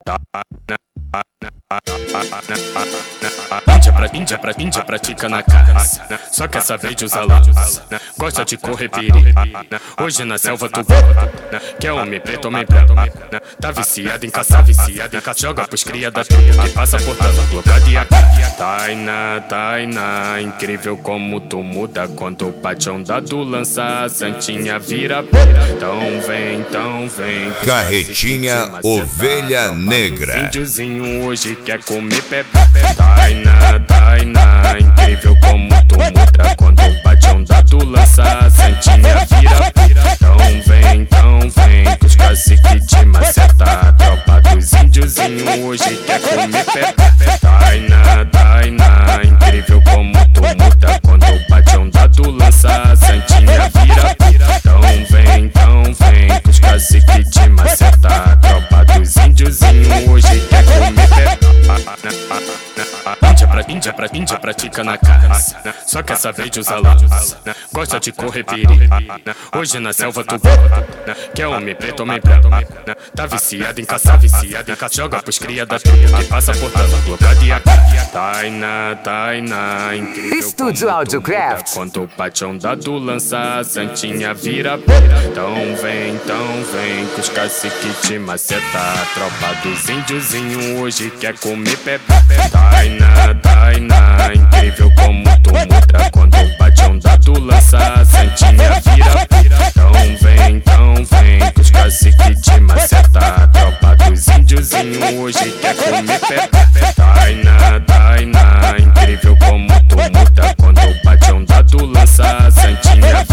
Índia pratica na caça, só quer saber de usar lança. Gosta de correr perigo, hoje na selva tu volta. Quer homem preto, homem branco. Tá viciado em caçar, joga pros cria da truta que passa portando blocada e a Tainá, incrível como tu muda quando bate onda do lança, a santinha vira pira. Então vem, Carretinha Ovelha Negra. Índiozinho hoje quer comer pepe. Tainá, incrível como tu muda quando bate onda do lança, a santinha vira pira. Então vem, que os caciques te maceta. A tropa dos índiozinho hoje quer comer pepe. Tainá, incrível como tu muda quando bate onda do lança, a santinha vira pira. Então vem, que os caciques te maceta. A tropa dos índiozinho hoje quer comer pepe. Índia pratica na caça, só quer saber de usar lança. Gosta de correr perigo, hoje na selva tu volta. Quer homem preto, homem branco. Tá viciado em caçar, joga pros cria da truta que passa portando blocada e a Tainá, incrível Estúdio Audiocraft. quando bate onda do lança, a santinha vira pira. Então vem, que os caciques te maceta. A tropa dos índiozinho hoje quer comer pepe. Tainá, incrível como tu muda quando bate onda do lança, a santinha vira pira. Então vem, que os caciques te maceta. A tropa dos índiozinho hoje quer comer pepe. Tainá, incrível como tu muda quando bate onda do lança, a santinha